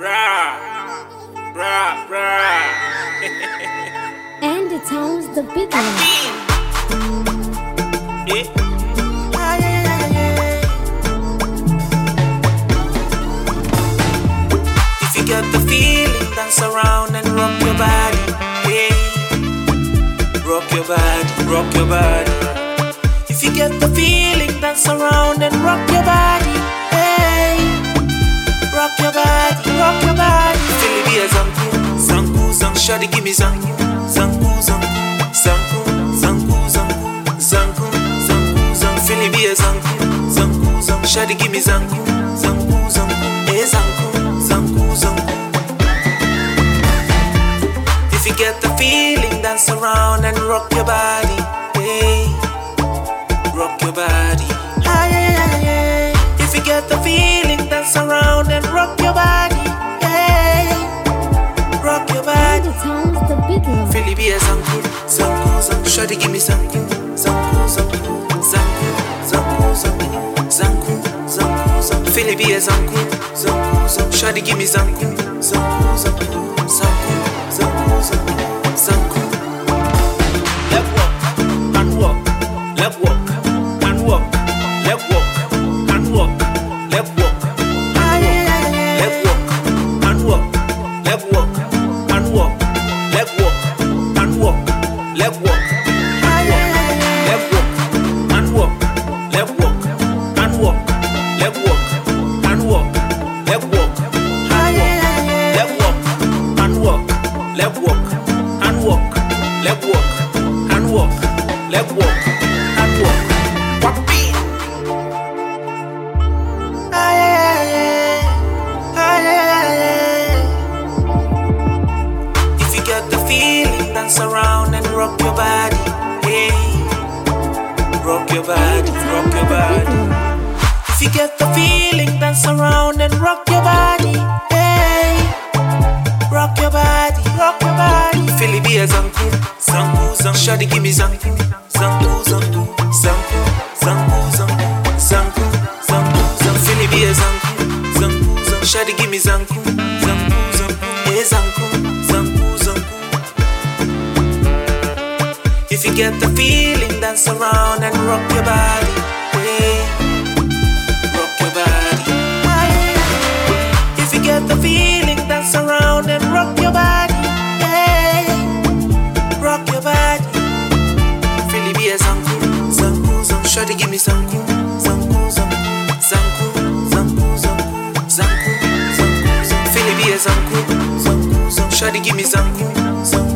Brah, brah, brah. And the town's the big one. Eh? If you get the feeling, dance around and rock your body. Hey, rock your body, rock your body. If you get the feeling, dance around and rock your body. Hey, rock your body, rock your body. Feel it be a zanku, zanku, zanku. Shawty give me zanku, zanku, zanku, zanku, zanku, zanku, zanku, zanku, zanku. Feel it be a zanku, zanku, zanku. Shawty give me zanku, zanku, zanku, eh zanku, zanku, zanku. If you get the feeling, dance around and rock your body. Hey, rock your body. If you get the feeling, dance around and rock your body. Hey, rock your And body. the town's the big one. Feel it be a zanku, zanku, zanku. Shawty give me zanku, zanku, zanku, zanku, zanku, zanku, zanku, zanku, zanku. Feel it be a zanku, zanku, zanku. Shawty give me zanku, zanku, zanku, zanku, zanku, zanku, zanku. Let walk and walk, let walk and walk, let walk and walk, let walk and walk, let walk and walk, let walk and walk, let walk and walk, let walk and walk, let walk and walk, let walk and walk, let walk and walk, let walk and walk, let walk and walk, let walk and walk. Wapi. If you get the feeling, dance around and rock your body. Hey, rock your body, rock your body. If you get the feeling, dance around and rock your body. Hey, rock your body, rock your body. Feel it be a zanku, zanku, zanku. Shawty give me zanku, zanku, zanku, zanku, zanku, zanku, zanku, zanku, zanku. Feel it be a zanku, zanku, zanku. Shawty give me zanku, zanku, zanku, eh zanku, zanku, zanku. If you get the feeling, dance around and rock your body. Hey, rock your body. If you get the feeling, dance around and rock your body. Hey, rock your body. Feel it be a zanku, zanku, zanku. Shawty give me zanku, zanku, zanku, zanku, zanku, zanku, zanku, zanku, zanku. Feel it be a zanku, zanku, zanku. Shawty give me zanku, zanku.